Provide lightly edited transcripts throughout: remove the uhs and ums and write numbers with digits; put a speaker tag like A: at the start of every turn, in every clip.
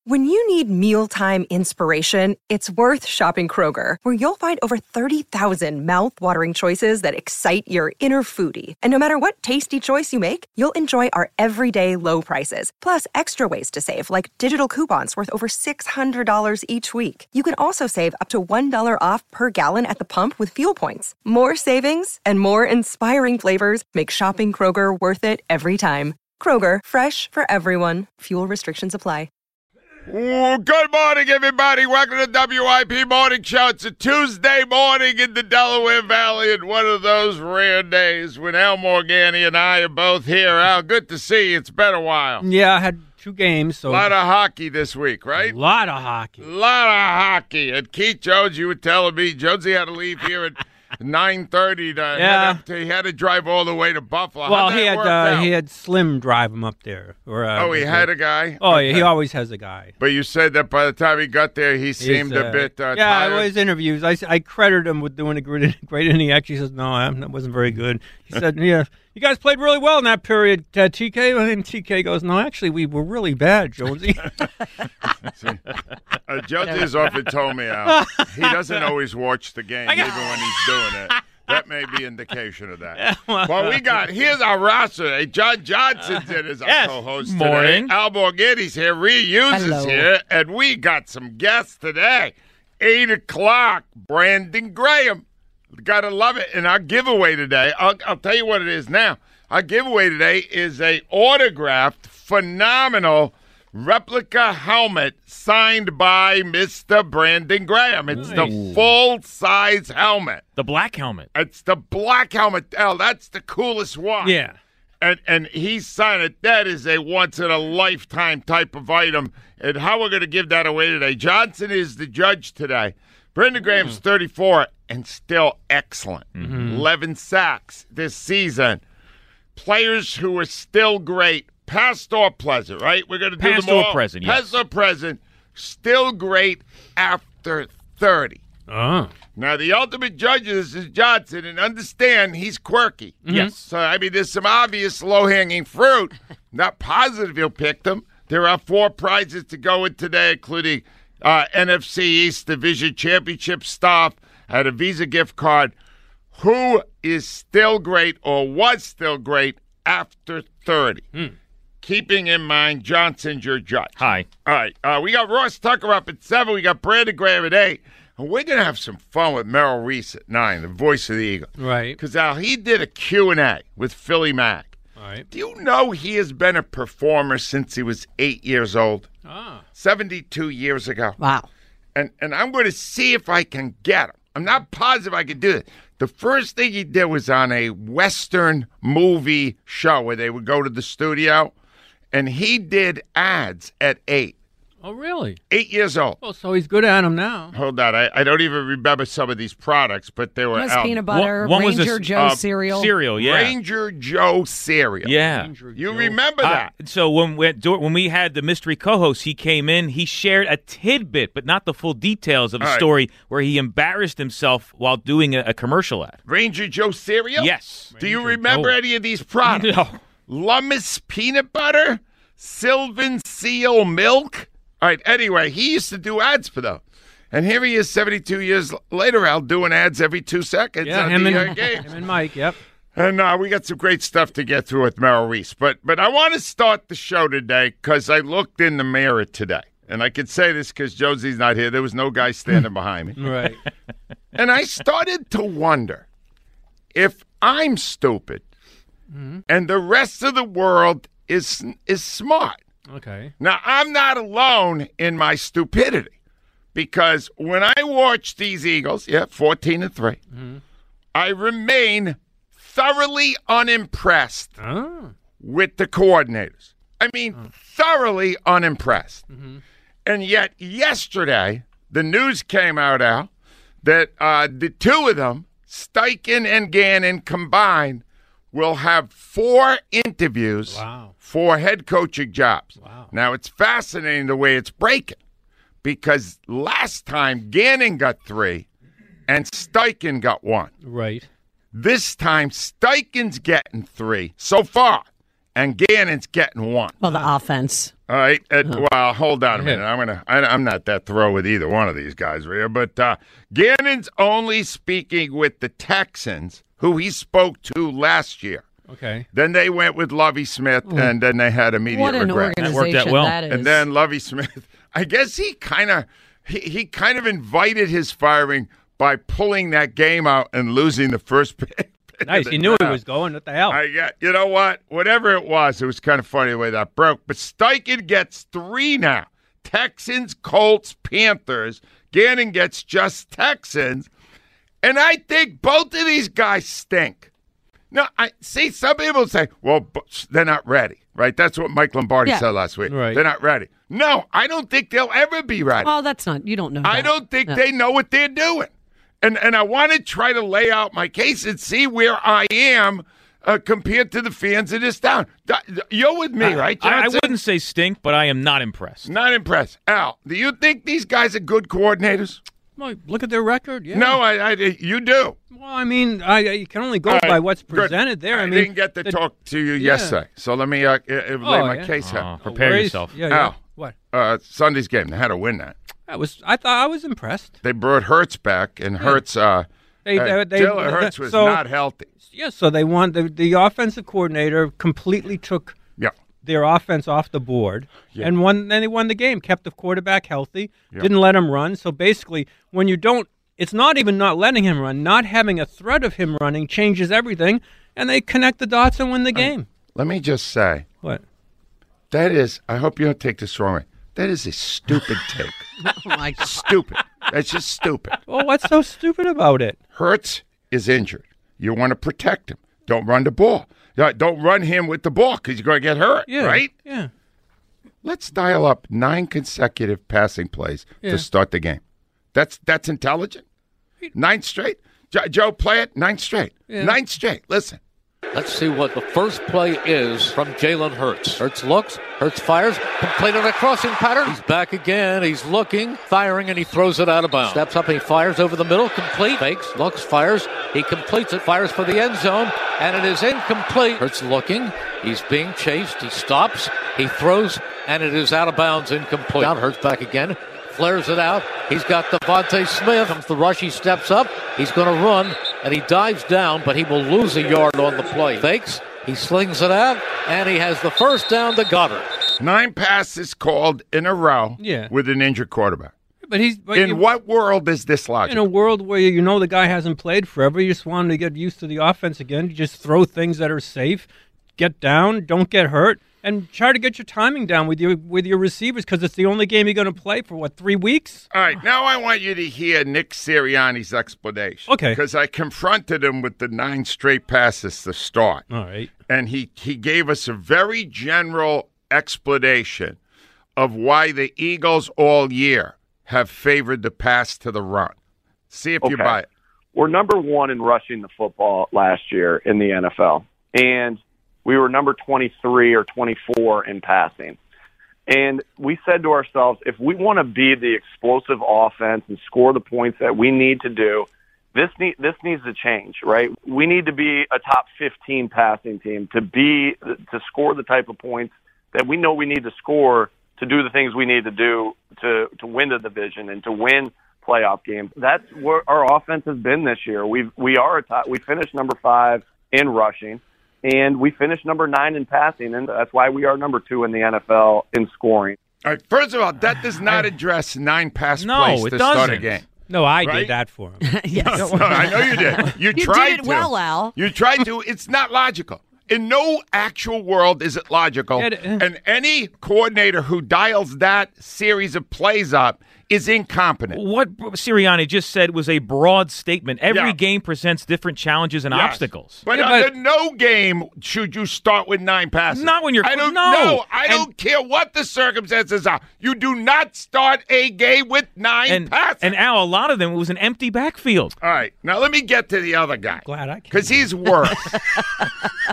A: When you need mealtime inspiration, it's worth shopping Kroger, where you'll find over 30,000 mouth-watering choices that excite your inner foodie. And no matter what tasty choice you make, you'll enjoy our everyday low prices, plus extra ways to save, like digital coupons worth over $600 each week. You can also save up to $1 off per gallon at the pump with fuel points. More savings and more inspiring flavors make shopping Kroger worth it every time. Kroger, fresh for everyone. Fuel restrictions apply.
B: Ooh, good morning, everybody. Welcome to the WIP Morning Show. It's a Tuesday morning in the Delaware Valley, and one of those rare days when Al Morgani and I are both here. Al, good to see you. It's been a while.
C: Yeah, I had 2 games. So
B: a lot of hockey this week, right?
C: A lot of hockey.
B: And Keith Jones, you were telling me, Jonesy had to leave here at 9:30 to head up to, he had to drive all the way to Buffalo.
C: Well, he had Slim drive him up there.
B: He had a guy?
C: Oh, yeah, he always has a guy.
B: But you said that by the time he got there, he seemed a bit tired.
C: Yeah, his interviews, I credited him with doing a great inning. He actually says, no, that wasn't very good. He said, yeah, you guys played really well in that period, TK. And TK goes, no, actually, we were really bad, Jonesy.
B: Jonesy has often told me, Al, he doesn't always watch the game, even when he's doing it. That may be indication of that. Well, here's our roster today. John Johnson's in as our co-host today.
D: Morning.
B: Al Morgani's here. Rhea Hughes is here. And we got some guests today. 8 o'clock, Brandon Graham. Gotta love it. And our giveaway today, I'll tell you what it is now. Our giveaway today is a autographed, phenomenal replica helmet signed by Mr. Brandon Graham. It's the full-size helmet.
D: The black helmet.
B: It's the black helmet. Al, that's the coolest one.
C: Yeah.
B: And he signed it. That is a once-in-a-lifetime type of item. And how we're going to give that away today. Johnson is the judge today. Brandon Graham's 34 and still excellent. 11 sacks this season. Players who are still great. Past or present, right? We're going to do
D: Past
B: them all.
D: or present, yes.
B: Past or present, still great after 30.
C: Oh.
B: Now, the ultimate judge of this is Johnson, and understand he's quirky.
D: Yes.
B: So, there's some obvious low-hanging fruit. Not positive he'll pick them. There are 4 prizes to go with today, including NFC East Division Championship stuff, a Visa gift card. Who is still great or was still great after 30? Keeping in mind Johnson's your judge.
D: Hi.
B: All right. We got Ross Tucker up at 7. We got Brandon Graham at 8. And we're going to have some fun with Merrill Reese at 9, the voice of the Eagle.
C: Right.
B: Because, Al, he did a Q&A with Philly Mac.
C: All right.
B: Do you know he has been a performer since he was 8 years old? 72 years ago.
E: Wow.
B: And I'm going to see if I can get him. I'm not positive I can do it. The first thing he did was on a Western movie show where they would go to the studio, and he did ads at 8.
C: Oh, really?
B: 8 years old.
C: Oh, so he's good at them now.
B: Hold on. I don't even remember some of these products, but they were
E: Nice peanut butter,
D: One was
E: Ranger
D: a-
E: Joe cereal.
D: Cereal, yeah.
B: Ranger Joe cereal.
D: Yeah.
B: You remember that?
D: So when we had the mystery co-host, he came in, he shared a tidbit, but not the full details of the
B: All right.
D: story, where he embarrassed himself while doing a commercial ad.
B: Ranger Joe cereal?
D: Yes.
B: Do you remember any of these products?
D: No.
B: Lummus peanut butter? Sylvan Seal milk? All right, anyway, he used to do ads for them. And here he is 72 years later, Al, doing ads every 2 seconds on
C: him
B: the game.
C: him and Mike, yep.
B: And we got some great stuff to get through with Merrill Reese. But I want to start the show today because I looked in the mirror today. And I can say this because Josie's not here. There was no guy standing behind me.
C: Right.
B: And I started to wonder if I'm stupid and the rest of the world is smart.
C: Okay.
B: Now, I'm not alone in my stupidity because when I watch these Eagles, 14-3, I remain thoroughly unimpressed with the coordinators. I mean, thoroughly unimpressed. And yet yesterday, the news came out, Al, that the two of them, Steichen and Gannon combined, will have 4 interviews for head coaching jobs.
C: Wow.
B: Now, it's fascinating the way it's breaking because last time Gannon got 3 and Steichen got 1.
C: Right.
B: This time, Steichen's getting 3 so far, and Gannon's getting one.
E: Well, the offense.
B: All right. Well, hold on a minute. I'm not that thrilled with either one of these guys, Rhea. But Gannon's only speaking with the Texans, who he spoke to last year.
C: Okay.
B: Then they went with Lovie Smith, and then they had immediate
E: What an
B: regret.
E: organization
D: That worked out well.
E: that is.
B: And then Lovie Smith, I guess he kind of invited his firing by pulling that game out and losing the first pick.
C: Nice. He knew he was going. What the hell?
B: You know what? Whatever it was kind of funny the way that broke. But Steichen gets 3 now. Texans, Colts, Panthers. Gannon gets just Texans. And I think both of these guys stink. No, I see some people say, well, they're not ready, right? That's what Mike Lombardi said last week.
C: Right.
B: They're not ready. No, I don't think they'll ever be ready.
E: Oh, that's not. You don't know.
B: I
E: that.
B: don't think they know what they're doing. And I want to try to lay out my case and see where I am compared to the fans of this town. You're with me, right,
D: I
B: Johnson?
D: wouldn't say stink, but I am not impressed.
B: Not impressed. Al, do you think these guys are good coordinators?
C: Well, look at their record. Yeah.
B: No, you do.
C: Well, I mean, you can only go by what's presented there. I mean,
B: didn't get to talk to you yesterday, so let me lay my case out.
D: Prepare yourself.
C: Yeah.
B: Al,
C: What?
B: Sunday's game, they had to win that.
C: I thought I was impressed.
B: They brought Hurts back, and Hurts, Jalen Hurts was not healthy.
C: Yeah, so they won. The offensive coordinator completely took their offense off the board and won. Then they won the game, kept the quarterback healthy, didn't let him run. So basically, when you don't, it's not even not letting him run. Not having a threat of him running changes everything, and they connect the dots and win the game.
B: Let me just say,
C: What?
B: that is, I hope you don't take this wrong way. That is a stupid take.
E: Oh my God.
B: Stupid. That's just stupid.
C: Well, what's so stupid about it?
B: Hurts is injured. You want to protect him. Don't run the ball. Don't run him with the ball because you're going to get hurt, right?
C: Yeah.
B: Let's dial up 9 consecutive passing plays to start the game. That's intelligent. 9 straight. Joe, play it. 9 straight. 9 straight. Listen.
F: Let's see what the first play is from Jalen Hurts. Hurts looks, Hurts fires, complete on a crossing pattern. He's back again, he's looking, firing, and he throws it out of bounds. Steps up and he fires over the middle, complete, fakes, looks, fires, he completes it, fires for the end zone, and it is incomplete. Hurts looking, he's being chased, he stops, he throws, and it is out of bounds, incomplete. Down, Hurts back again. Flares it out. He's got Devontae Smith. Comes the rush. He steps up. He's going to run, and he dives down, but he will lose a yard on the play. Fakes. He slings it out, and he has the first down to Goddard.
B: 9 passes called in a row with an injured quarterback.
C: But
B: in what world is this logic?
C: In a world where you know the guy hasn't played forever, you just want him to get used to the offense again. You just throw things that are safe, get down, don't get hurt. And try to get your timing down with your receivers because it's the only game you're going to play for, 3 weeks?
B: All right, now I want you to hear Nick Sirianni's explanation.
C: Okay.
B: Because I confronted him with the 9 straight passes to start.
C: All right.
B: And he gave us a very general explanation of why the Eagles all year have favored the pass to the run. See if you buy it.
G: We're number 1 in rushing the football last year in the NFL. And we were number 23 or 24 in passing. And we said to ourselves, if we want to be the explosive offense and score the points that we need to do, this needs to change, right? We need to be a top 15 passing team to score the type of points that we know we need to score to do the things we need to do to win the division and to win playoff games. That's where our offense has been this year. We finished number 5 in rushing. And we finished number 9 in passing, and that's why we are number 2 in the NFL in scoring.
B: All right, first of all, that does not address 9 pass plays to start a game.
C: No, I did that for him.
E: Yes.
B: No, I know you did. You tried
E: did it well, Al.
B: You tried to. It's not logical. In no actual world is it logical. And any coordinator who dials that series of plays up is incompetent.
D: What Sirianni just said was a broad statement. Every game presents different challenges and obstacles.
B: But under no game should you start with 9 passes.
D: Not when you're
B: I don't care what the circumstances are. You do not start a game with 9 passes.
D: And Al, a lot of them, it was an empty backfield.
B: All right. Now let me get to the other guy.
C: Glad I can.
B: Because he's worse. Al,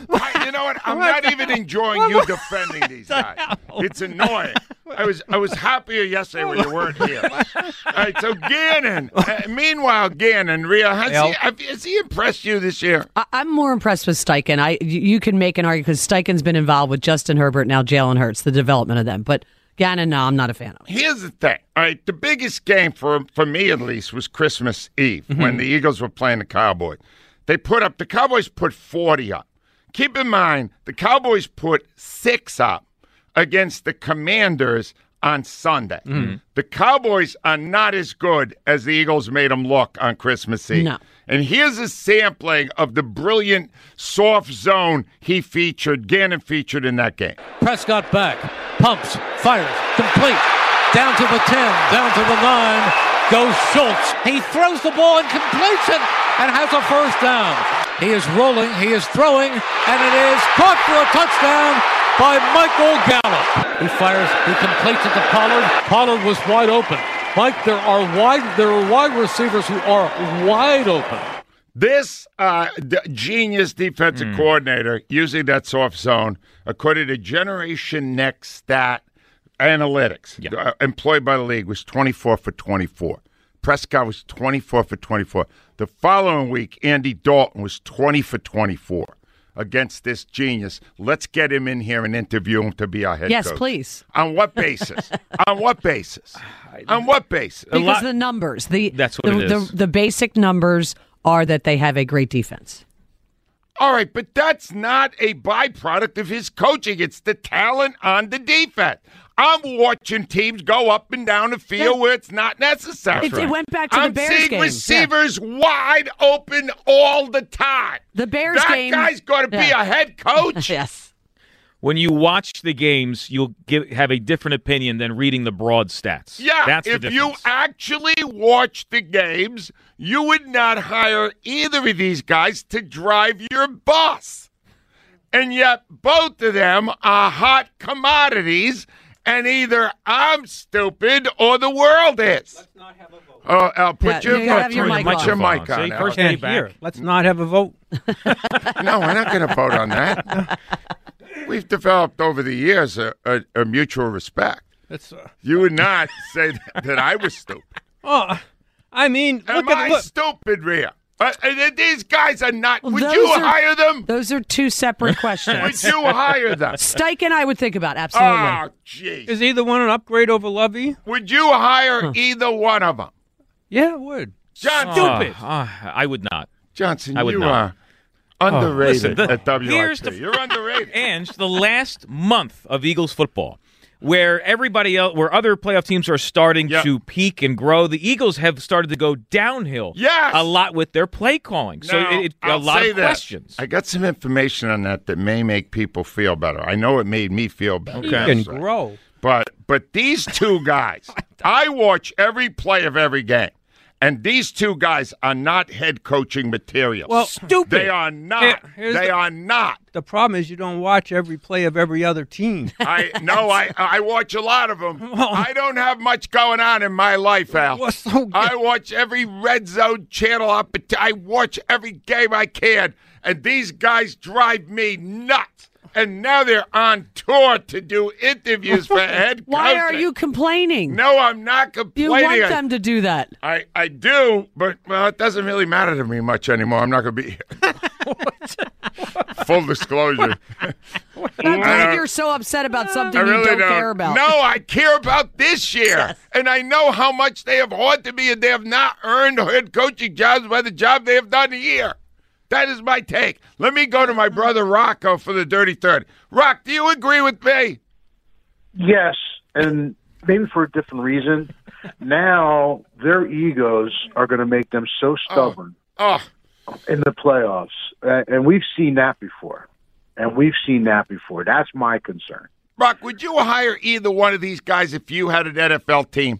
B: You know what? I'm not even enjoying you defending these guys. It's annoying. I was happier yesterday when you weren't here. All right, so Gannon. Meanwhile, Gannon, Rhea, has he impressed you this year?
E: I'm more impressed with Steichen. You can make an argument because Steichen's been involved with Justin Herbert, now Jalen Hurts, the development of them. But Gannon, no, I'm not a fan of.
B: Here's the thing. All right, the biggest game for me at least was Christmas Eve when the Eagles were playing the Cowboys. The Cowboys put 40 up. Keep in mind, the Cowboys put 6 up against the Commanders on Sunday. The Cowboys are not as good as the Eagles made them look on Christmas Eve.
E: No.
B: And here's a sampling of the brilliant soft zone Gannon featured in that game.
F: Prescott back, pumps, fires, complete, down to the 10, down to the 9, goes Schultz. He throws the ball and completes it and has a first down. He is rolling, he is throwing, and it is caught for a touchdown by Michael Gallup. He fires, he completes it to Pollard. Pollard was wide open. Mike, there are wide receivers who are wide open.
B: This genius defensive coordinator using that soft zone, according to Generation Next Stat Analytics, employed by the league, was 24 for 24. Prescott was 24 for 24. The following week, Andy Dalton was 20 for 24 against this genius. Let's get him in here and interview him to be our head coach.
E: Yes, please.
B: On what basis? On what basis? On what basis?
E: Because the numbers.
D: That's what it is.
E: The basic numbers are that they have a great defense.
B: All right, but that's not a byproduct of his coaching. It's the talent on the defense. I'm watching teams go up and down the field where it's not necessary.
E: It went back to the Bears game.
B: I'm seeing receivers wide open all the time.
E: The Bears game.
B: That guy's going to be a head coach.
E: Yes.
D: When you watch the games, you'll have a different opinion than reading the broad stats.
B: Yeah,
D: that's the
B: if
D: difference.
B: you actually watch the games, you would not hire either of these guys to drive your bus. And yet both of them are hot commodities, and either I'm stupid or the world is. Let's not have a vote. Oh, Al, put your mic on.
D: See, first
C: Can't
D: day
C: hear.
D: back.
C: Let's not have a vote.
B: No, we're not going to vote on that. We've developed over the years a mutual respect. You would not say that I was stupid.
C: Oh, I mean,
B: Am I stupid, Rhea? These guys are not.
E: Well,
B: would you hire them?
E: Those are two separate questions.
B: Would you hire them?
E: Steichen, I would think about, absolutely.
B: Oh, jeez.
C: Is either one an upgrade over Lovey?
B: Would you hire either one of them?
C: Yeah, I would.
B: John,
D: Stupid. I would not.
B: Johnson,
D: I would
B: you
D: not.
B: are underrated
D: Listen,
B: at WIP.
D: You're
B: underrated.
D: And the last month of Eagles football, where everybody else, where other playoff teams are starting to peak and grow, the Eagles have started to go downhill.
B: Yes.
D: A lot with their play calling. So a lot of questions.
B: I got some information on that may make people feel better. I know it made me feel better.
D: Okay.
C: You can grow.
B: But these two guys, I watch every play of every game. And these two guys are not head coaching material.
C: Well,
D: stupid.
B: They are not. They are not.
C: The problem is you don't watch every play of every other team.
B: I watch a lot of them. I don't have much going on in my life, Al. I watch every red zone channel up. I watch every game I can. And these guys drive me nuts. And now they're on tour to do interviews for head coaching.
E: Why are you complaining?
B: No, I'm not complaining.
E: You want them to do that.
B: I do, but it doesn't really matter to me much anymore. I'm not going to be here. Full disclosure.
E: I'm glad you're so upset about something you don't care about.
B: No, I care about this year. Yes. And I know how much they have haunted me, and they have not earned head coaching jobs by the job they have done here. That is my take. Let me go to my brother Rocco for the Dirty 30. Rock, do you agree with me?
H: Yes, and maybe for a different reason. Now their egos are going to make them so stubborn in the playoffs. And we've seen that before. That's my concern.
B: Rock, would you hire either one of these guys if you had an NFL team?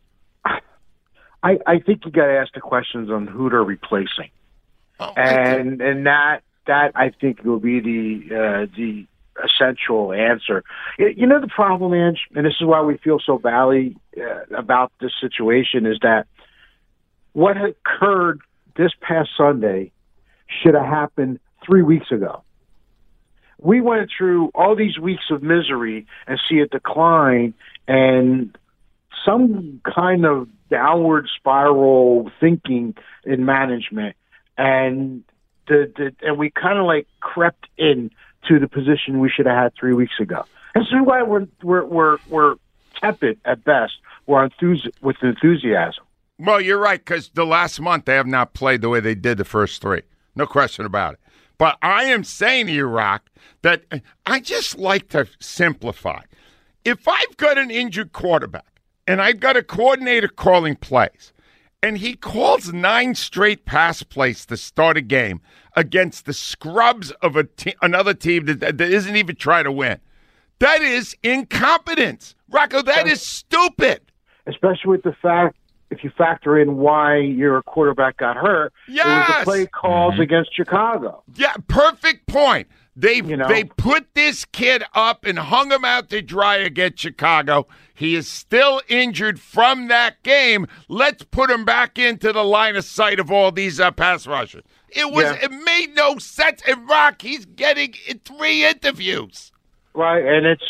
H: I think you got to ask the questions on who they're replacing. And that I think will be the essential answer. You know the problem, Ange, and this is why we feel so badly about this situation, is that what occurred this past Sunday should have happened 3 weeks ago. we went through all these weeks of misery and see a decline and some kind of downward spiral thinking in management, and and we kind of like crept in to the position we should have had 3 weeks ago. And so why we're tepid at best. We're with enthusiasm.
B: Well, you're right, because the last month they have not played the way they did the first three. No question about it. But I am saying to you, Rock, that I just like to simplify. If I've got an injured quarterback and I've got a coordinator calling plays, and he calls 9 straight pass plays to start a game against the scrubs of another team that isn't even trying to win, that is incompetence. Rocco, that is stupid.
H: Especially with the fact, if you factor in why your quarterback got hurt,
B: yes.
H: It was the play calls against Chicago.
B: Yeah, perfect point. They put this kid up and hung him out to dry against Chicago. He is still injured from that game. Let's put him back into the line of sight of all these pass rushers. It made no sense. And Rock, he's getting 3 interviews.
H: Right, and it's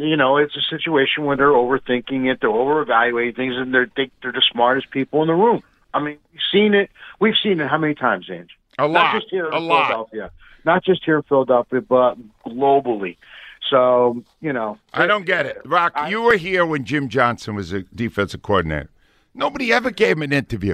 H: a situation where they're overthinking it, they're over-evaluating things, and they're the smartest people in the room. I mean, we've seen it how many times, Ange?
B: A lot.
H: Not just here in Philadelphia. Not just here in Philadelphia, but globally. So,
B: I don't get it. Rock, you were here when Jim Johnson was a defensive coordinator. Nobody ever gave him an interview.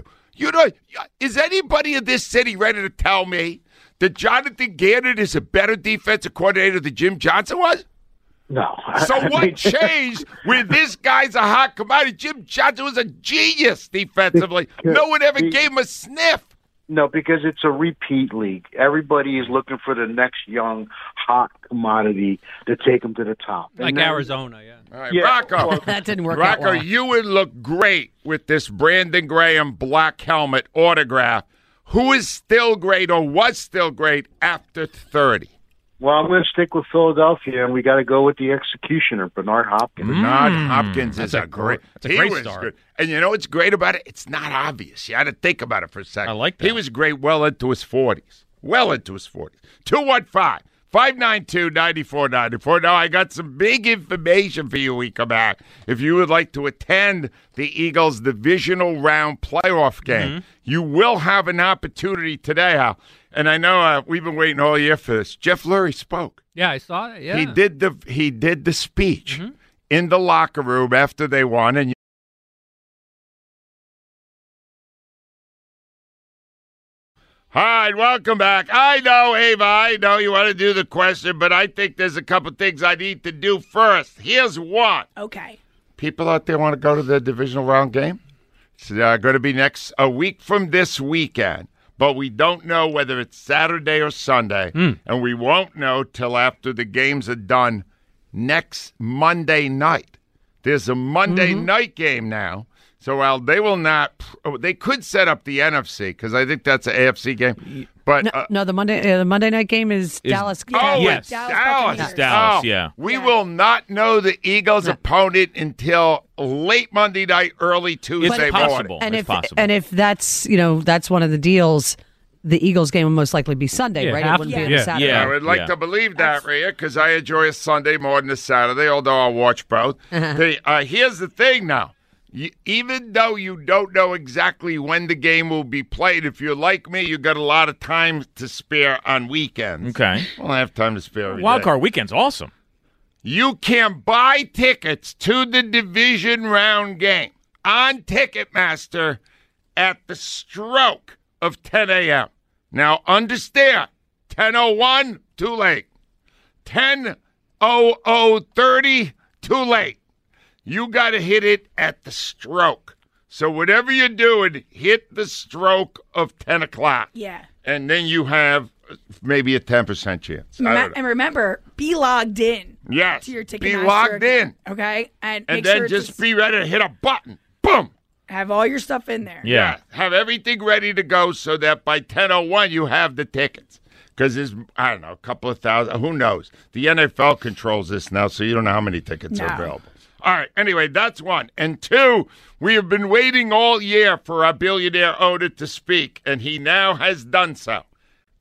B: Is anybody in this city ready to tell me that Jonathan Gannon is a better defensive coordinator than Jim Johnson was?
H: No.
B: So what changed when this guy's a hot commodity? Jim Johnson was a genius defensively. No one ever gave him a sniff.
H: No, because it's a repeat league. Everybody is looking for the next young, hot commodity to take them to the top.
C: Like Arizona, yeah.
B: All right, Rocco.
E: That didn't work out well.
B: Rocco, you would look great with this Brandon Graham black helmet autograph. Who is still great or was still great after 30?
H: Well, I'm going to stick with Philadelphia, and we got to go with the executioner, Bernard Hopkins.
B: Bernard Hopkins is a great
D: start.
B: Good. And you know what's great about it? It's not obvious. You had to think about it for a second.
D: I like that.
B: He was great well into his 40s. 215-592-9494. Now, I got some big information for you when we come back. If you would like to attend the Eagles' divisional round playoff game, you will have an opportunity today, Hal. And I know we've been waiting all year for this. Jeff Lurie spoke.
C: Yeah, I saw it. Yeah,
B: he did the speech in the locker room after they won. And all right, welcome back. I know, Ava, I know you want to do the question, but I think there's a couple things I need to do first. Here's one.
I: Okay.
B: People out there want to go to the divisional round game? It's going to be a week from this weekend. But we don't know whether it's Saturday or Sunday, and we won't know till after the games are done next Monday night. There's a Monday night game now, so they will not. They could set up the NFC because I think that's an AFC game. But
E: no, the Monday night game is Dallas.
B: Yes, Dallas.
D: Yeah.
B: We will not know the Eagles' opponent until late Monday night, early Tuesday morning.
E: And if that's that's one of the deals, the Eagles game will most likely be Sunday, right? It wouldn't be on a Saturday.
B: I would like to believe that, Rhea, because I enjoy a Sunday more than a Saturday, although I'll watch both. Here's the thing now. Even though you don't know exactly when the game will be played, if you're like me, you got a lot of time to spare on weekends.
D: Okay.
B: Well, I have time to spare every
D: Wild
B: day.
D: Card Weekend's awesome.
B: You can buy tickets to the division round game on Ticketmaster at the stroke of 10 a.m. Now, understand, 10:01, too late. 10:00:30, too late. You got to hit it at the stroke. So whatever you're doing, hit the stroke of 10 o'clock.
I: Yeah.
B: And then you have maybe a 10% chance.
I: And remember, be logged in.
B: Yes.
I: To your Ticketmaster.
B: Be logged in.
I: Okay? And make
B: then
I: sure
B: just be ready to hit a button. Boom.
I: Have all your stuff in there.
B: Yeah. Have everything ready to go so that by 10:01 you have the tickets. Because there's, I don't know, a couple of thousand. Who knows? The NFL controls this now, so you don't know how many tickets are available. All right. Anyway, that's one. And two, we have been waiting all year for our billionaire owner to speak, and he now has done so.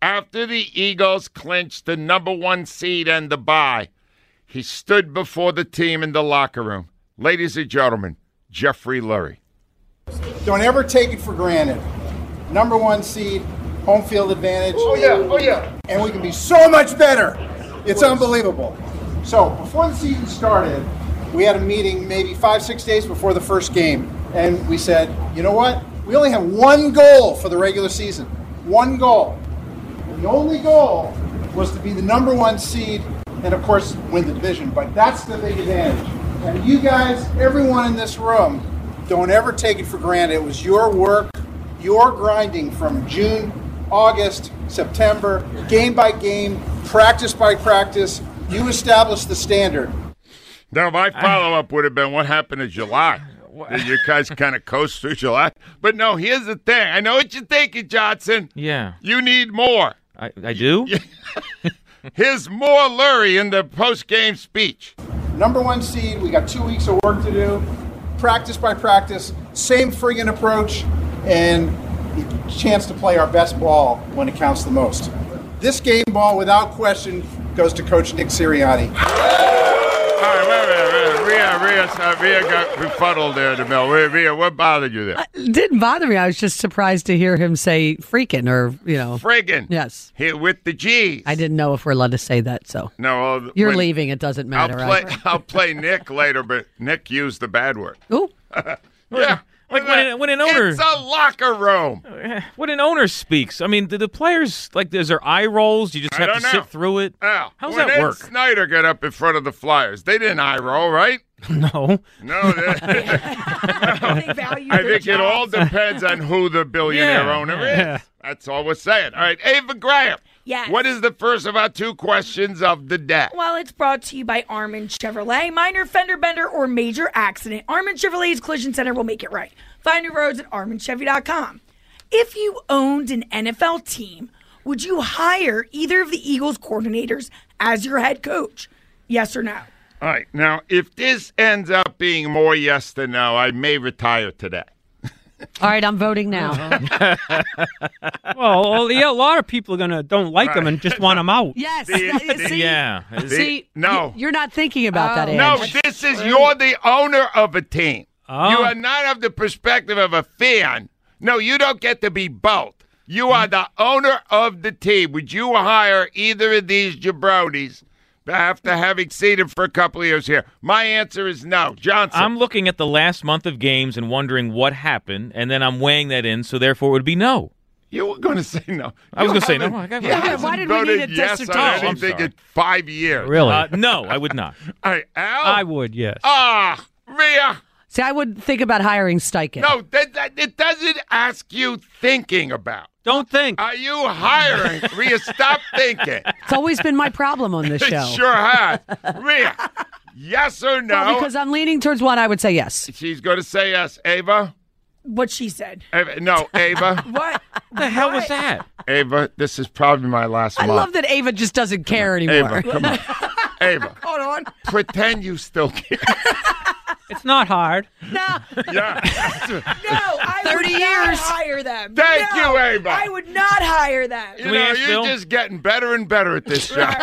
B: after the Eagles clinched the number 1 seed and the bye, he stood before the team in the locker room. Ladies and gentlemen, Jeffrey Lurie.
J: Don't ever take it for granted. Number 1 seed, home field advantage.
B: Oh, yeah.
J: And we can be so much better. It's unbelievable. So before the season started, we had a meeting maybe 5-6 days before the first game. And we said, you know what? We only have one goal for the regular season. One goal. And the only goal was to be the number 1 seed and, of course, win the division. But that's the big advantage. And you guys, everyone in this room, don't ever take it for granted. It was your work, your grinding from June, August, September, game by game, practice by practice. You established the standard.
B: Now, my follow-up would have been, what happened in July? Did you guys kind of coast through July? But no, here's the thing. I know what you're thinking, Johnson.
D: Yeah.
B: You need more.
D: I do?
B: Here's more Lurie in the post-game speech.
J: Number 1 seed, we got 2 weeks of work to do. Practice by practice, same friggin' approach, and a chance to play our best ball when it counts the most. This game ball, without question, goes to Coach Nick Sirianni.
B: All right, wait. Rhea got befuddled there in the middle. Rhea, what bothered you there?
E: It didn't bother me. I was just surprised to hear him say freaking or,
B: Friggin'.
E: Yes.
B: Here with the G's.
E: I didn't know if we're allowed to say that, so.
B: No.
E: You're leaving. It doesn't matter.
B: I'll play Nick later, but Nick used the bad word.
E: Ooh.
B: Yeah.
D: Like when an owner,
B: it's a locker room.
D: When an owner speaks, I mean, do the players is there eye rolls? You just have to sit through it.
B: Al,
D: how's
B: when
D: that work?
B: Ed Snyder got up in front of the Flyers, they didn't eye roll, right?
C: No.
B: I think it all depends on who the billionaire owner is. That's all we're saying. All right, Ava Graham.
I: Yes.
B: What is the first of our 2 questions of the day?
I: Well, it's brought to you by Armin Chevrolet. Minor fender bender or major accident. Armin Chevrolet's Collision Center will make it right. Find your roads at ArminChevy.com. If you owned an NFL team, would you hire either of the Eagles coordinators as your head coach? Yes or no?
B: All right. Now, if this ends up being more yes than no, I may retire today.
E: All right, I'm voting now.
C: Well, yeah, a lot of people don't like him and just want him out.
E: Yes.
B: See, no.
E: You're not thinking about that, Ange.
B: No, this is you're the owner of a team.
C: Oh.
B: You are not of the perspective of a fan. No, you don't get to be both. You are the owner of the team. Would you hire either of these jabronis after having seen him for a couple of years here? My answer is no. Johnson.
D: I'm looking at the last month of games and wondering what happened, and then I'm weighing that in, so therefore it would be no.
B: You were going to say no.
D: I was going to say no.
E: Why did we need a
B: yes
E: test
B: on anything in 5 years?
C: Really?
D: No, I would not.
B: All right, Al?
C: I would, yes.
B: Rhea.
E: See, I would think about hiring Steichen.
B: No, it doesn't ask you thinking about.
C: Don't think.
B: Are you hiring? Rhea, stop thinking.
E: It's always been my problem on this show.
B: It sure has. Rhea, yes or no?
E: Well, because I'm leaning towards one, I would say yes.
B: She's going to say yes. Ava?
I: What she said.
B: No, Ava.
I: What?
D: The hell was that?
B: Ava, this is probably my last month.
E: I love that Ava just doesn't care anymore.
B: Ava, come on. Ava.
I: Hold on.
B: Pretend you still care.
C: It's not hard.
I: No.
B: Yeah.
I: No, I
E: 30
I: would
E: years.
I: not hire them.
B: Thank you, Ava.
I: I would not hire them.
B: You're just getting better and better at this job.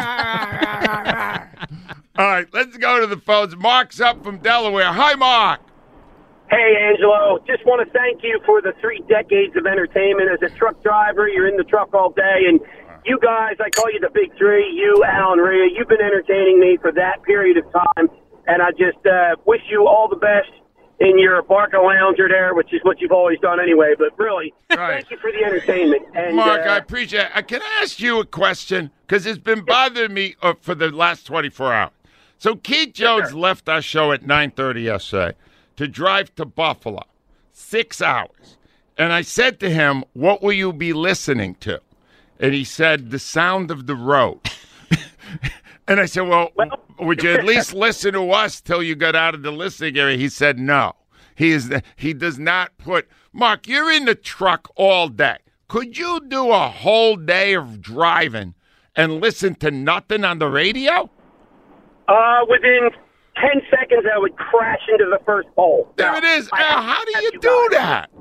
B: All right, let's go to the phones. Mark's up from Delaware. Hi, Mark.
K: Hey, Angelo. Just want to thank you for the 3 decades of entertainment. As a truck driver, you're in the truck all day, and you guys, I call you the big 3, you, Al, and Rhea, you've been entertaining me for that period of time, and I just wish you all the best in your Barca Lounger there, which is what you've always done anyway, but really, thank you for the entertainment. And,
B: Mark, I appreciate it. Can I ask you a question? Because it's been bothering me for the last 24 hours. So Keith Jones left our show at 9:30 yesterday to drive to Buffalo, 6 hours. And I said to him, what will you be listening to? And he said, the sound of the road. And I said, well, would you at least listen to us till you got out of the listening area? He said, no. He does not put. Mark, you're in the truck all day. Could you do a whole day of driving and listen to nothing on the radio?
K: Within 10 seconds, I would crash into the first pole.
B: There it is. How do you do that?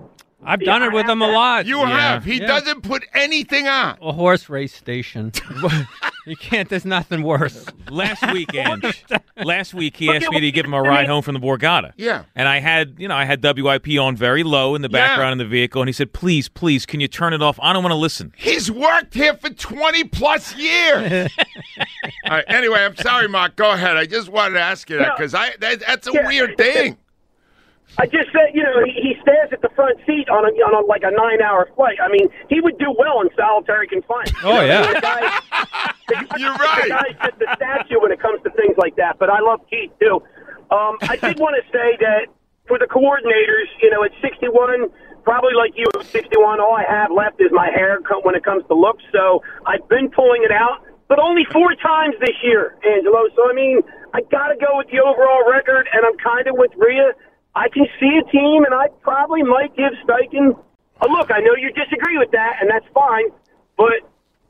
C: I've done it with him a lot.
B: You have. He doesn't put anything on.
C: A horse race station. You can't. There's nothing worse.
D: Last week he asked me to give him a ride home from the Borgata.
B: Yeah.
D: And I had WIP on very low in the background in the vehicle, and he said, "Please, can you turn it off? I don't want to listen."
B: He's worked here for 20+ years. All right, anyway, I'm sorry, Mark. Go ahead. I just wanted to ask you that because that's a weird thing.
K: I just said, he stares at the front seat on like a 9-hour flight. I mean, he would do well in solitary confinement.
C: Oh, yeah.
B: You're right.
K: The guy's just a statue when it comes to things like that. But I love Keith, too. I did want to say that for the coordinators, at 61, probably like you at 61, all I have left is my hair when it comes to looks. So I've been pulling it out, but only 4 times this year, Angelo. So, I mean, I got to go with the overall record, and I'm kind of with Rhea. I can see a team, and I probably might give Steichen a look. I know you disagree with that, and that's fine. But,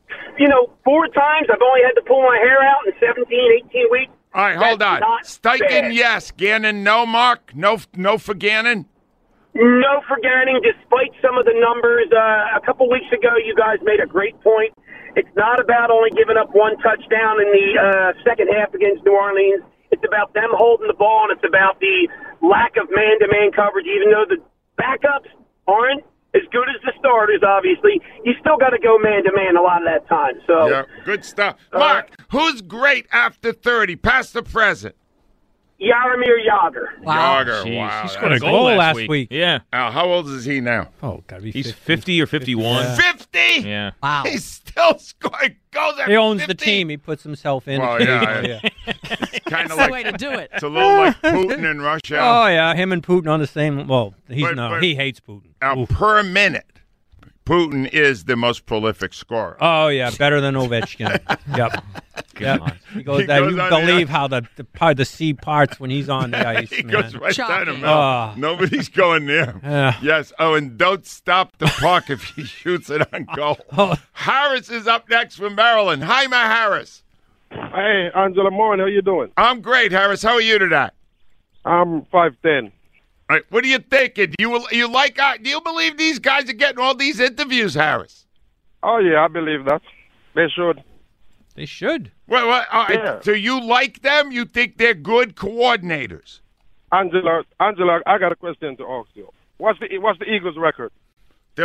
K: 4 times I've only had to pull my hair out in 17, 18 weeks.
B: All right, hold on. Steichen,
K: bad.
B: yes. Gannon, no, Mark? No for Gannon?
K: No for Gannon, despite some of the numbers. A couple weeks ago, you guys made a great point. It's not about only giving up 1 touchdown in the second half against New Orleans. It's about them holding the ball, and it's about the lack of man-to-man coverage. Even though the backups aren't as good as the starters, obviously, you still got to go man-to-man a lot of that time. So,
B: yeah, good stuff. Mark, who's great after 30, past or present?
K: Yaromir Yager.
C: Wow.
B: Yager, wow.
C: He scored a goal last week.
D: Yeah.
B: How old is he now?
C: Oh, gotta be
D: He's
C: 50.
D: 50 or 51.
B: 50?
D: Yeah.
E: Wow.
B: He's still scoring goals at
C: He owns
B: 50?
C: the team. He puts himself in.
B: Well, yeah. It's kind
E: That's
B: of
E: the
B: like
E: way to do it.
B: it's a little like Putin and Russia.
C: Oh, yeah. Him and Putin on the same. Well, he hates Putin.
B: Now, per minute, Putin is the most prolific scorer.
C: Oh, yeah. Better than Ovechkin. Yep. Yep. He goes down. You believe how the sea parts when he's on the ice.
B: He
C: man.
B: goes right down the
E: Shocking.
B: middle.
C: Oh.
B: Nobody's going near. Yes. Oh, and don't stop the puck if he shoots it on goal.
C: Oh.
B: Harris is up next from Maryland. Hi, Matt Harris.
L: Hey, Angela Morning, how you doing?
B: I'm great, Harris. How are you today?
L: I'm 5'10".
B: All right, what are you thinking? Do you believe these guys are getting all these interviews, Harris?
L: Oh, yeah, I believe that. They should.
C: They should.
B: What,
L: Yeah.
B: So you like them? You think they're good coordinators?
L: Angela, I got a question to ask you. What's the Eagles' record?
B: They're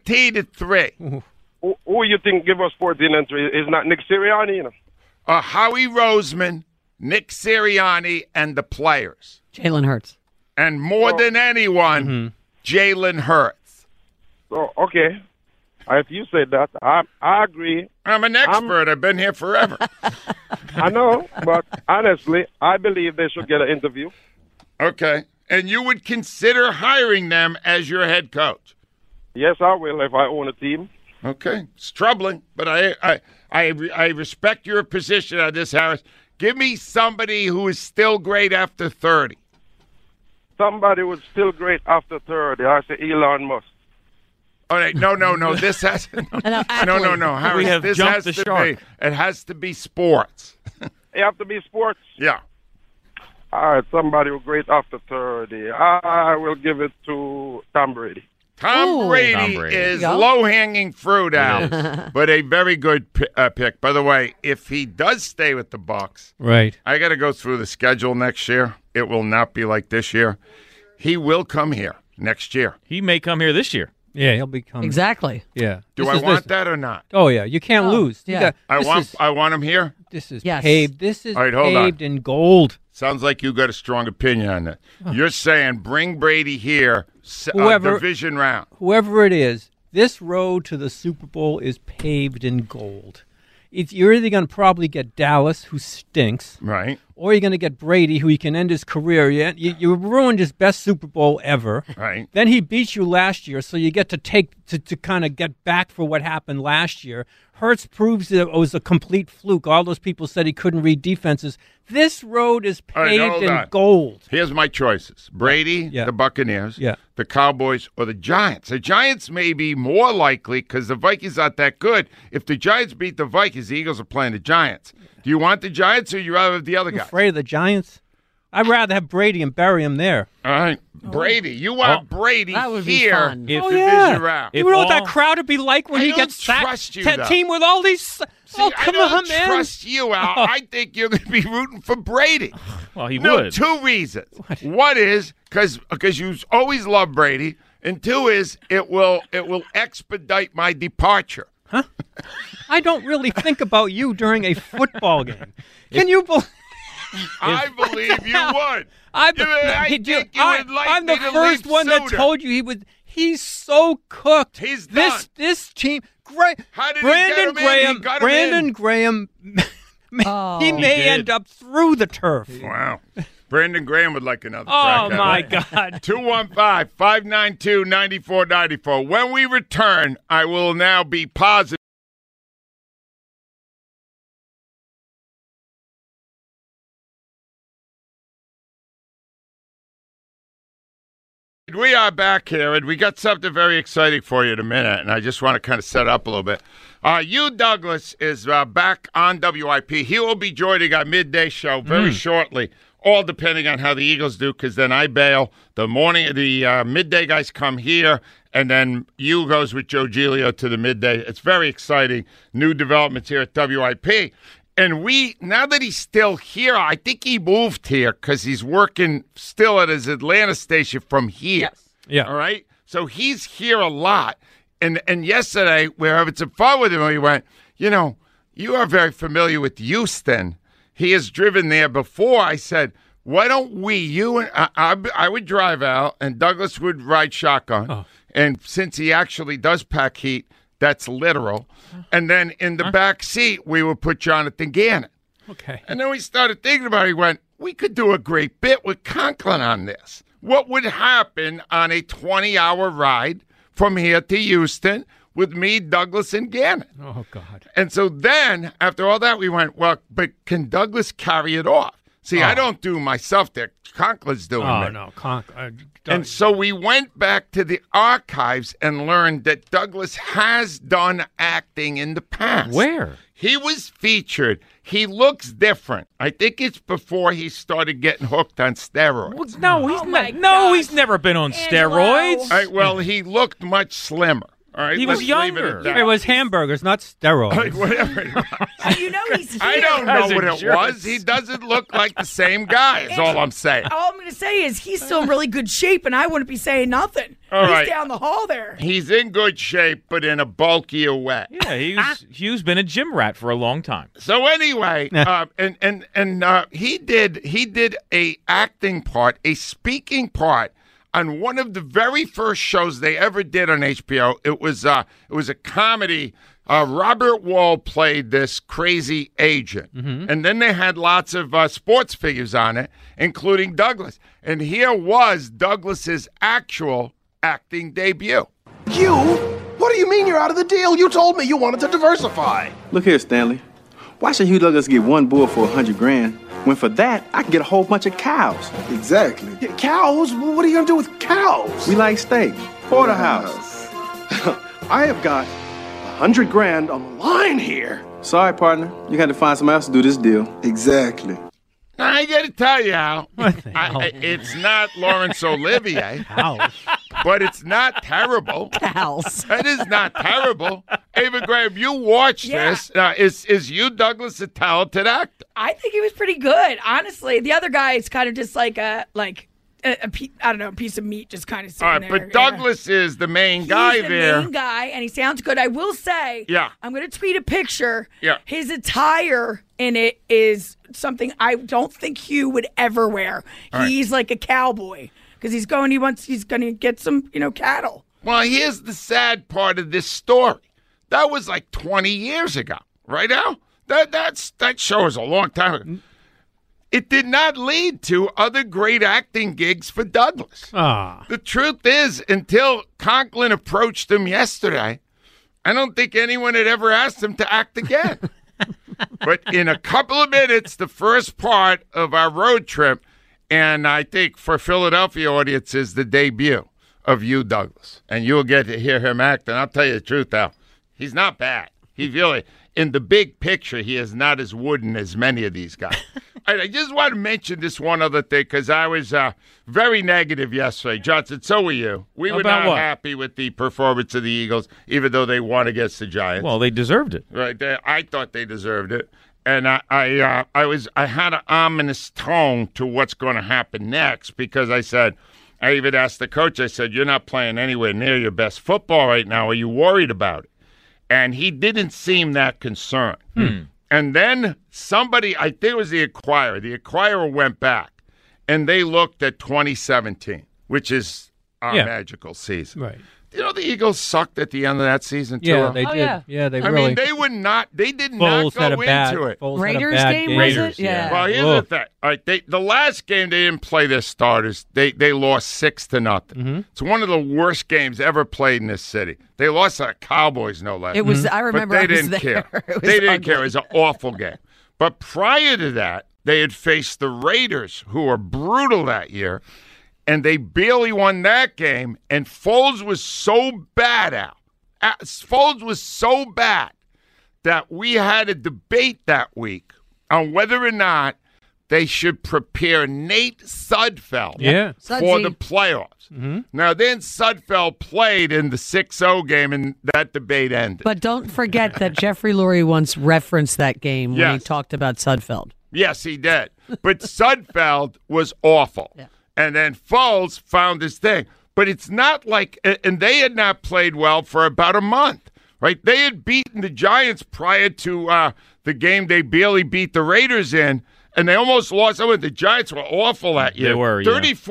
B: 14-3.
L: Who you think give us 14-3? Is not Nick Sirianni,
B: Howie Roseman, Nick Sirianni, and the players.
E: Jalen Hurts.
B: And more than anyone, Jalen Hurts.
L: So, okay. If you said that, I agree.
B: I'm an expert. I've been here forever.
L: I know, but honestly, I believe they should get an interview.
B: Okay. And you would consider hiring them as your head coach?
L: Yes, I will if I own a team.
B: Okay. It's troubling, but I respect your position on this, Harris. Give me somebody who is still great after 30.
L: Somebody who's still great after 30. I say Elon Musk.
B: All right, no. This has no. Harris,
D: We have
B: this
D: jumped
B: has
D: the
B: to
D: shark.
B: be. It has to be sports.
L: It have to be sports.
B: Yeah.
L: All right, somebody who's great after 30. I will give it to Tom Brady.
B: Tom Brady is low-hanging fruit, Al, but a very good pick. By the way, if he does stay with the Bucs,
C: right,
B: I got to go through the schedule next year. It will not be like this year. He will come here next year.
D: He may come here this year.
C: Yeah, he'll become
E: exactly.
C: Yeah.
B: Do I want that or not?
C: Oh yeah, you can't lose.
E: Yeah.
B: I want him here.
C: This is
E: Yes.
C: paved. This is
B: All right, hold
C: paved
B: on.
C: in gold.
B: Sounds like you got a strong opinion on that. You're saying bring Brady here, division round.
C: Whoever it is, this road to the Super Bowl is paved in gold. You're either going to probably get Dallas, who stinks,
B: right,
C: or you're going to get Brady, who he can end his career. You ruined his best Super Bowl ever.
B: Right.
C: Then he beat you last year, so you get to to kind of get back for what happened last year. Hurts proves that it was a complete fluke. All those people said he couldn't read defenses. This road is paved in gold.
B: Here's my choices. Brady, the Buccaneers, the Cowboys, or the Giants. The Giants may be more likely because the Vikings aren't that good. If the Giants beat the Vikings, the Eagles are playing the Giants. Do you want the Giants or you rather have the other guy?
C: Afraid of the Giants? I'd rather have Brady and bury him there.
B: All right, Brady. You want Brady
E: that would be
B: here?
E: fun.
B: Division round.
C: You know what that crowd would be like when he gets sacked?
B: Trust you,
C: That
B: though.
C: team with all these.
B: See,
C: come
B: I don't
C: on, man.
B: trust you, Al. I think you're going to be rooting for Brady.
D: Well, he
B: No,
D: would.
B: 2 reasons. One is because you always love Brady, and 2 is it will expedite my departure.
C: Huh? I don't really think about you during a football game. Can you believe?
B: I believe you would.
C: I
B: think you would like
C: I'm
B: me
C: the
B: to
C: first
B: leave
C: one that
B: sooner.
C: told you he would. He's so cooked.
B: He's done.
C: This team. Great.
B: How did
C: Brandon
B: he get him in? He
C: Graham.
B: got him
C: Brandon
B: in.
C: Graham.
E: Oh.
C: He may end up through the turf.
B: Wow. Brandon Graham would like another
C: Oh,
B: crack
C: my
B: at it.
C: God.
B: 215-592-9494. When we return, I will now be positive. We are back here, and we got something very exciting for you in a minute, and I just want to kind of set up a little bit. Hugh Douglas is back on WIP. He will be joining our midday show very shortly, all depending on how the Eagles do, because then I bail. The midday guys come here, and then Hugh goes with Joe Giglio to the midday. It's very exciting. New developments here at WIP. And now that he's still here, I think he moved here because he's working still at his Atlanta station from here.
C: Yes. Yeah.
B: All right? So he's here a lot. And yesterday, we're having some fun with him, and he went, you are very familiar with Houston. He has driven there before. I said, why don't you and I would drive out, and Douglas would ride shotgun. Oh. And since he actually does pack heat, that's literal. And then in the back seat, we would put Jonathan Gannon.
C: Okay.
B: And then we started thinking about it. He went, we could do a great bit with Conklin on this. What would happen on a 20-hour ride from here to Houston with me, Douglas, and Gannon?
C: Oh, God.
B: And so then, after all that, we went, well, but can Douglas carry it off? See, I don't do myself there. Conklin's doing it.
C: Oh, no.
B: And so we went back to the archives and learned that Douglas has done acting in the past.
D: Where?
B: He was featured. He looks different. I think it's before he started getting hooked on steroids.
D: Well, no, he's never been on steroids.
B: All right, well, he looked much slimmer. All right,
D: he was
B: leave it at
D: younger.
B: that.
C: It was hamburgers, not steroids.
B: Like, whatever it was.
I: He's here.
B: I don't know what it was. He doesn't look like the same guy, is all I'm saying.
I: All I'm going to say is he's still in really good shape, and I wouldn't be saying nothing.
B: All
I: he's
B: right.
I: down the hall there.
B: He's in good shape, but in a bulkier way.
D: Yeah, Hugh's been a gym rat for a long time.
B: So anyway, he did a acting part, a speaking part on one of the very first shows they ever did on HBO. It was a comedy. Robert Wall played this crazy agent, and then they had lots of sports figures on it, including Douglas. And here was Douglas's actual acting debut.
M: You? What do you mean you're out of the deal? You told me you wanted to diversify.
N: Look here, Stanley. Why should Hugh Douglas get one bull for $100,000 when for that I can get a whole bunch of cows?
M: Exactly. Yeah, cows? What are you gonna do with cows?
N: We like steak. Porterhouse.
M: I have got $100,000 on the line here.
N: Sorry, partner. You got to find somebody else to do this deal.
M: Exactly.
B: Now, I got to tell you, Al, it's not Laurence Olivier, but it's not terrible.
E: Cows.
B: It is not terrible. Ava Graham, you watched this. Is Hugh Douglas a talented actor?
I: I think he was pretty good, honestly. The other guy is kind of just like a piece of meat just kind of sitting
B: All right,
I: there.
B: but Douglas is the main guy
I: He's the
B: there.
I: main guy, and he sounds good. I will say,
B: Yeah.
I: I'm going to tweet a picture.
B: Yeah.
I: His attire in it is something I don't think Hugh would ever wear.
B: All right.
I: He's like a cowboy because he's going to get some, cattle.
B: Well, here's the sad part of this story. That was like 20 years ago, right, Al? That show is a long time ago. It did not lead to other great acting gigs for Douglas. The truth is, until Conklin approached him yesterday, I don't think anyone had ever asked him to act again. But in a couple of minutes, the first part of our road trip, and I think for Philadelphia audiences, the debut of Hugh Douglas. And you'll get to hear him act. And I'll tell you the truth, Al, he's not bad. in the big picture, he is not as wooden as many of these guys. I just want to mention this one other thing because I was very negative yesterday. Johnson, so were you. We were not happy with the performance of the Eagles, even though they won against the Giants.
D: Well, they deserved it.
B: Right. I thought they deserved it. And I had an ominous tone to what's going to happen next because I even asked the coach, I said, you're not playing anywhere near your best football right now. Are you worried about it? And he didn't seem that concerned. And then somebody, I think it was the Acquirer went back, and they looked at 2017, which is our magical season.
C: Right.
B: You know, the Eagles sucked at the end of that season, too.
C: Yeah, they did. Yeah, they really.
B: I mean, they did not go into it.
E: Raiders game, was it? Yeah.
B: Well, here's the thing. All right, the last game, they didn't play their starters. They lost 6-0. Mm-hmm. It's one of the worst games ever played in this city. They lost to the Cowboys, no less.
E: It was, I remember
B: but they
E: I was
B: didn't
E: there.
B: care. They didn't care. It was an awful game. But prior to that, they had faced the Raiders, who were brutal that year. And they barely won that game. And Foles was so bad, Al. Foles was so bad that we had a debate that week on whether or not they should prepare Nate Sudfeld for the playoffs. Mm-hmm. Now, then Sudfeld played in the 6-0 game, and that debate ended.
E: But don't forget that Jeffrey Lurie once referenced that game when he talked about Sudfeld.
B: Yes, he did. But Sudfeld was awful. Yeah. And then Foles found his thing. But it's not like, and they had not played well for about a month, right? They had beaten the Giants prior to the game they barely beat the Raiders in, and they almost lost. The Giants were awful that year.
D: They were,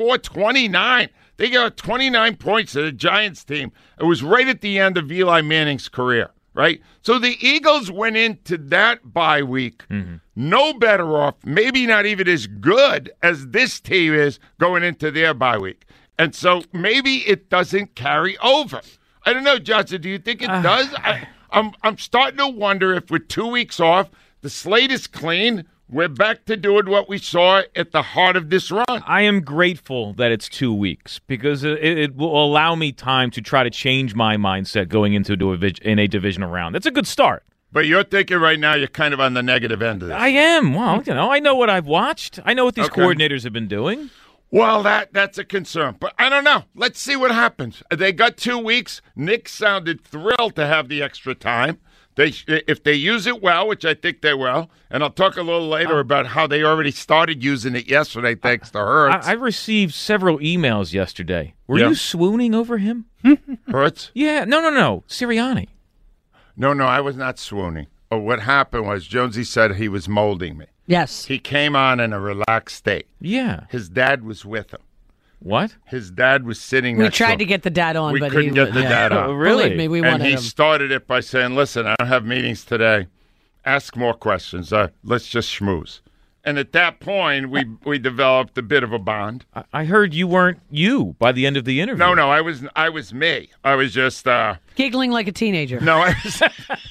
B: 34-29. They got 29 points to the Giants team. It was right at the end of Eli Manning's career, right? So the Eagles went into that bye week no better off, maybe not even as good as this team is going into their bye week. And so maybe it doesn't carry over. I don't know, Johnson, do you think it does? I'm starting to wonder if with 2 weeks off, the slate is clean, we're back to doing what we saw at the heart of this run.
D: I am grateful that it's 2 weeks because it will allow me time to try to change my mindset going into a divisional round. That's a good start.
B: But you're thinking right now you're kind of on the negative end of this.
D: I am. Well, I know what I've watched. I know what these coordinators have been doing.
B: Well, that's a concern. But I don't know. Let's see what happens. They got 2 weeks. Nick sounded thrilled to have the extra time. If they use it well, which I think they will, and I'll talk a little later about how they already started using it yesterday thanks to Hurts.
D: I received several emails yesterday. Were you swooning over him?
B: Hurts?
D: Yeah. No. Sirianni.
B: No, I was not swooning. What happened was Jonesy said he was molding me.
E: Yes.
B: He came on in a relaxed state.
D: Yeah.
B: His dad was with him.
D: What?
B: His dad was sitting next to him.
E: We tried to get the dad on,
B: but
E: we
B: couldn't get the dad on.
D: Oh, really?
E: Believe me, we wanted him.
B: And he started it by saying, listen, I don't have meetings today. Ask more questions. Let's just schmooze. And at that point, we developed a bit of a bond.
D: I heard you weren't you by the end of the interview.
B: No, I was me. I was just...
E: giggling like a teenager.
B: No, I was...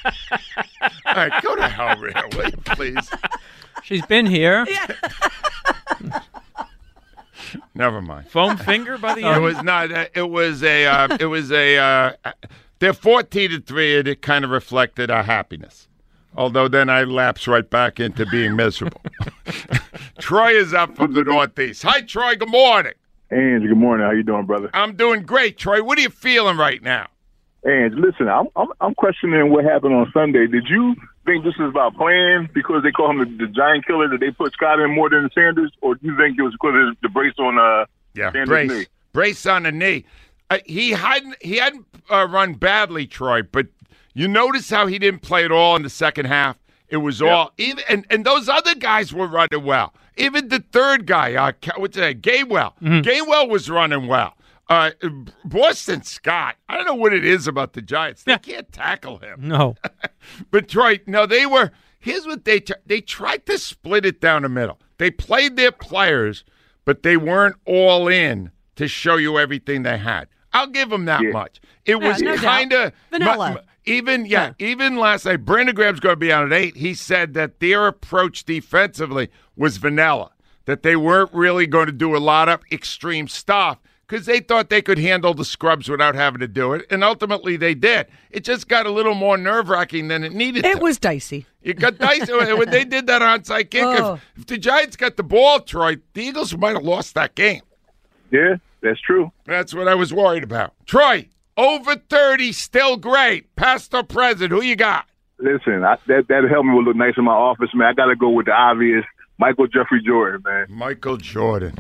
B: All right, go to hell, Rhea, will you, please?
C: She's been here.
E: Yeah.
B: Never mind.
D: Foam finger by the end?
B: It was not. It was a... They're 14-3, and it kind of reflected our happiness. Although then I lapse right back into being miserable. Troy is up from the Northeast. Hi, Troy. Good morning.
O: Ange, good morning. How you doing, brother?
B: I'm doing great, Troy. What are you feeling right now?
O: Ange, listen, I'm questioning what happened on Sunday. Did you think this was about playing because they call him the giant killer, that they put Scott in more than Sanders, or do you think it was because of the brace on Sanders' knee?
B: Brace on the knee. He hadn't run badly, Troy, but you notice how he didn't play at all in the second half. It was all even, and those other guys were running well. Even the third guy, what's that? Gainwell. Mm-hmm. Gainwell was running well. Boston Scott, I don't know what it is about the Giants. They can't tackle him.
C: No.
B: But Troy, no, they were. Here's what they tried to split it down the middle. They played their players, but they weren't all in to show you everything they had. I'll give them that much. It was kind of
E: vanilla.
B: Even last night, Brandon Graham's going to be on at 8. He said that their approach defensively was vanilla, that they weren't really going to do a lot of extreme stuff because they thought they could handle the scrubs without having to do it, and ultimately they did. It just got a little more nerve-wracking than it needed to.
E: It was dicey.
B: It got dicey when they did that onside kick.
E: Oh.
B: If the Giants got the ball, Troy, the Eagles might have lost that game.
O: Yeah, that's true.
B: That's what I was worried about. Troy, over 30, still great. Past or present, who you got?
O: Listen, that helmet would look nice in my office, man. I got to go with the obvious Michael Jeffrey Jordan, man.
B: Michael Jordan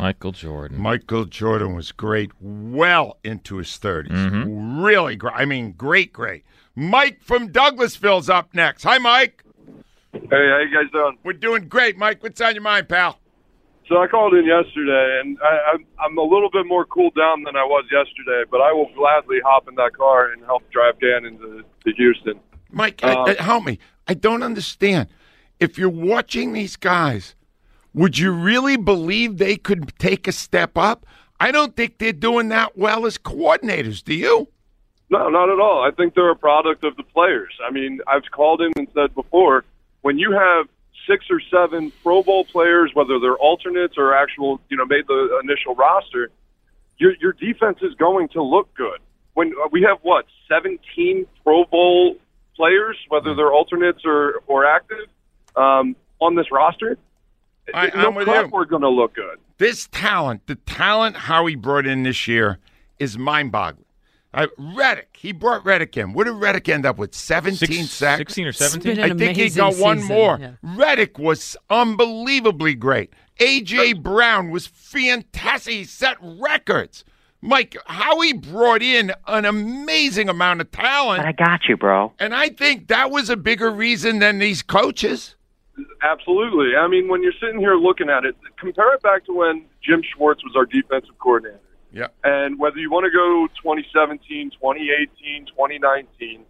B: was great well into his 30s.
D: Mm-hmm.
B: Really great. I mean, great. Mike from Douglasville's up next. Hi, Mike.
P: Hey, how you guys doing?
B: We're doing great, Mike. What's on your mind, pal?
P: So I called in yesterday, and I'm a little bit more cooled down than I was yesterday, but I will gladly hop in that car and help drive Gannon to Houston.
B: Mike, help me. I don't understand. If you're watching these guys, would you really believe they could take a step up? I don't think they're doing that well as coordinators. Do you?
P: No, not at all. I think they're a product of the players. I mean, I've called in and said before, when you have 6 or 7 Pro Bowl players, whether they're alternates or actual, made the initial roster, your defense is going to look good. When we have 17 Pro Bowl players, whether they're alternates or active, on this roster,
B: I'm with you.
P: We're going to look good.
B: This talent, the talent Howie brought in this year, is mind-boggling. Reddick, he brought Reddick in. What did Reddick end up with? 17 sacks?
D: 16 or 17?
B: I think he got one more.
E: Yeah.
B: Reddick was unbelievably great. A.J. Brown was fantastic. He set records. Mike, Howie brought in an amazing amount of talent.
Q: I got you, bro.
B: And I think that was a bigger reason than these coaches.
P: Absolutely. I mean, when you're sitting here looking at it, compare it back to when Jim Schwartz was our defensive coordinator.
B: Yeah.
P: And whether you want to go 2017, 2018, 2019,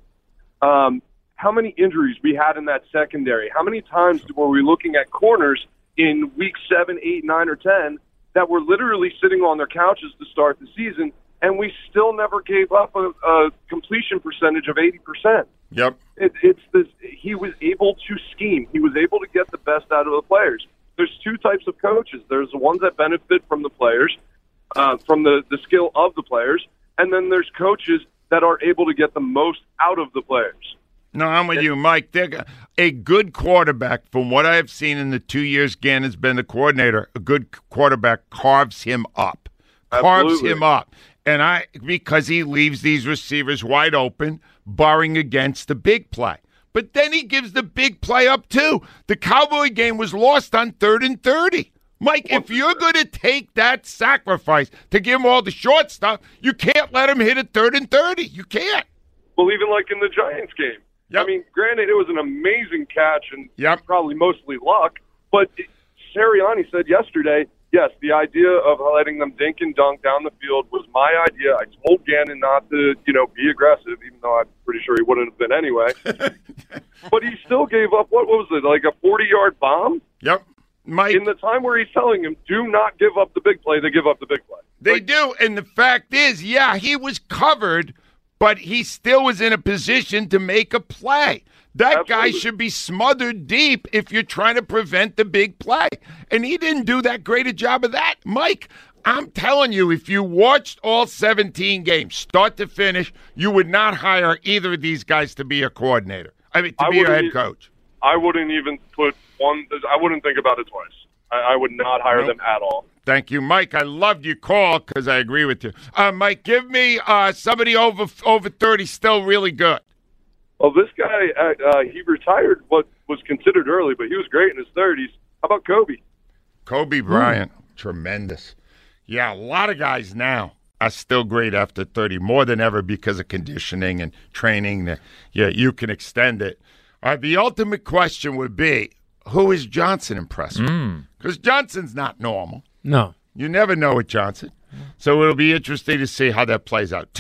P: how many injuries we had in that secondary? How many times were we looking at corners in week 7, 8, 9, or 10 that were literally sitting on their couches to start the season, and we still never gave up a completion percentage of 80%?
B: Yep.
P: He was able to scheme. He was able to get the best out of the players. There's 2 types of coaches. There's the ones that benefit from the players, from the skill of the players, and then there's coaches that are able to get the most out of the players.
B: No, I'm with you, Mike. A good quarterback, from what I've seen in the 2 years Gannon's been the coordinator, a good quarterback carves him up.
P: Absolutely.
B: And because he leaves these receivers wide open, barring against the big play. But then he gives the big play up, too. The Cowboy game was lost on 3rd and 30. Mike, if you're going to take that sacrifice to give him all the short stuff, you can't let him hit a 3rd and 30. You can't.
P: Well, even like in the Giants game.
B: Yep.
P: I mean, granted, it was an amazing catch and probably mostly luck, but Sirianni said yesterday, yes, the idea of letting them dink and dunk down the field was my idea. I told Gannon not to, be aggressive, even though I'm pretty sure he wouldn't have been anyway. But he still gave up, what was it, like a 40-yard bomb?
B: Yep. Mike,
P: in the time where he's telling him, do not give up the big play, they give up the big play.
B: They do, and the fact is, he was covered, but he still was in a position to make a play. That guy should be smothered deep if you're trying to prevent the big play. And he didn't do that great a job of that. Mike, I'm telling you, if you watched all 17 games, start to finish, you would not hire either of these guys to be a coordinator. To be your head coach.
P: I wouldn't even I wouldn't think about it twice. I would not hire them at all.
B: Thank you, Mike. I loved your call because I agree with you. Mike, give me somebody over 30 still really good.
P: Well, this guy, he retired what was considered early, but he was great in his 30s. How about Kobe?
B: Kobe Bryant, tremendous. Yeah, a lot of guys now are still great after 30, more than ever because of conditioning and training. You can extend it. The ultimate question would be, who is Johnson impressing? Because Johnson's not normal.
C: No.
B: You never know with Johnson. So it'll be interesting to see how that plays out.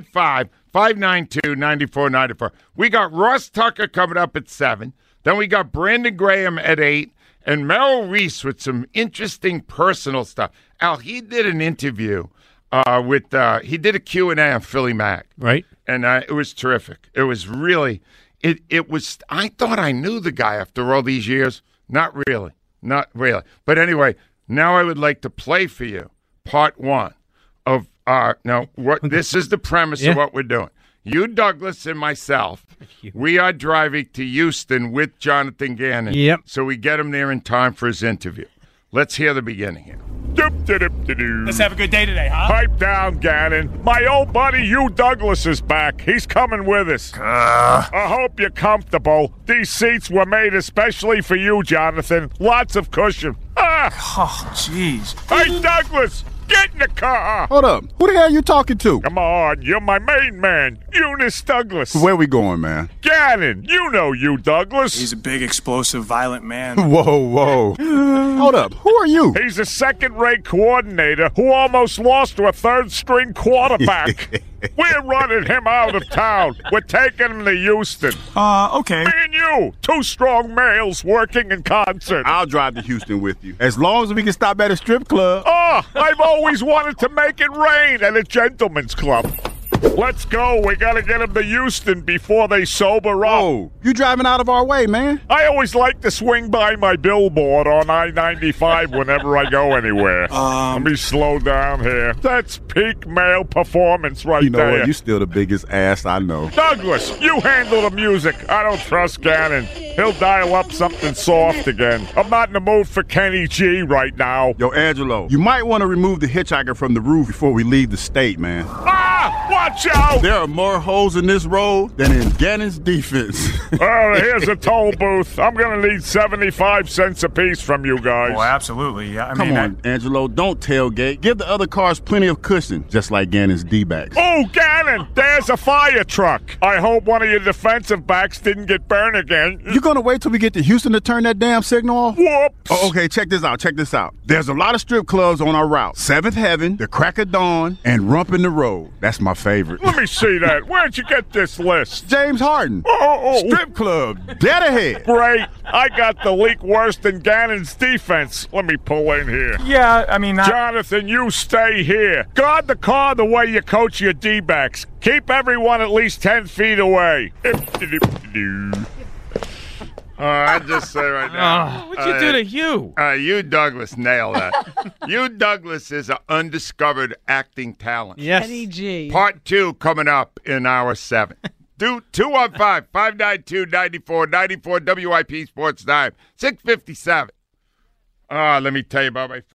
B: 215-592-9494. We got Ross Tucker coming up at 7. Then we got Brandon Graham at 8. And Merrill Reese with some interesting personal stuff. Al, he did an interview he did a Q&A on Philly Mag.
C: Right.
B: And it was terrific. It was really... It was. I thought I knew the guy after all these years. Not really. But anyway, now I would like to play for you part 1 of No, this is the premise of what we're doing. You, Douglas, and myself, we are driving to Houston with Jonathan Gannon.
C: Yep.
B: So we get him there in time for his interview. Let's hear the beginning here.
Q: Let's have a good day today, huh?
R: Pipe down, Gannon. My old buddy Hugh Douglas is back. He's coming with us. I hope you're comfortable. These seats were made especially for you, Jonathan. Lots of cushion.
Q: Oh, jeez.
R: Hey, Douglas, get in the car.
S: Hold up. Who the hell are you talking to?
R: Come on, you're my main man, Eunice Douglas.
S: Where we going, man?
R: Gannon, you know Hugh Douglas.
Q: He's a big, explosive, violent man.
S: Whoa. Hold up. Who are you?
R: He's a second-rate coordinator who almost lost to a third-string quarterback. We're running him out of town. We're taking him to Houston.
Q: Okay.
R: Me and you, two strong males working in concert.
S: I'll drive to Houston with you. As long as we can stop at a strip club.
R: I've always wanted to make it rain at a gentleman's club. Let's go. We got to get them to Houston before they sober up.
S: Oh, you driving out of our way, man.
R: I always like to swing by my billboard on I-95 whenever I go anywhere. Let me slow down here. That's peak male performance right there.
S: You know what? You still the biggest ass I know.
R: Douglas, you handle the music. I don't trust Gannon. He'll dial up something soft again. I'm not in the mood for Kenny G right now.
S: Yo, Angelo, you might want to remove the hitchhiker from the roof before we leave the state, man.
R: Watch out!
S: There are more holes in this road than in Gannon's defense.
R: Here's a toll booth. I'm going to need 75 cents apiece from you guys.
Q: Oh, absolutely. Yeah,
S: Come on, Angelo, don't tailgate. Give the other cars plenty of cushion, just like Gannon's D-backs.
R: Oh, Gannon, there's a fire truck. I hope one of your defensive backs didn't get burned again.
S: You gonna wait till we get to Houston to turn that damn signal off?
R: Whoops.
S: Oh, okay, check this out. There's a lot of strip clubs on our route. Seventh Heaven, the Crack of Dawn, and Rump in the Road. That's my favorite.
R: Let me see that. Where'd you get this list?
S: James Harden. Strip club. Dead ahead.
R: Great. I got the leak worse than Gannon's defense. Let me pull in here.
Q: Yeah,
R: Jonathan, you stay here. Guard the car the way you coach your D-backs. Keep everyone at least 10 feet away.
B: I just say right now.
D: What'd you do to Hugh?
B: Hugh Douglas nailed that. Hugh Douglas is an undiscovered acting talent.
C: Yes.
E: Kenny G.
B: Part 2 coming up in hour 7. 215-592-9494 WIP Sports Time, 6:57. Let me tell you about my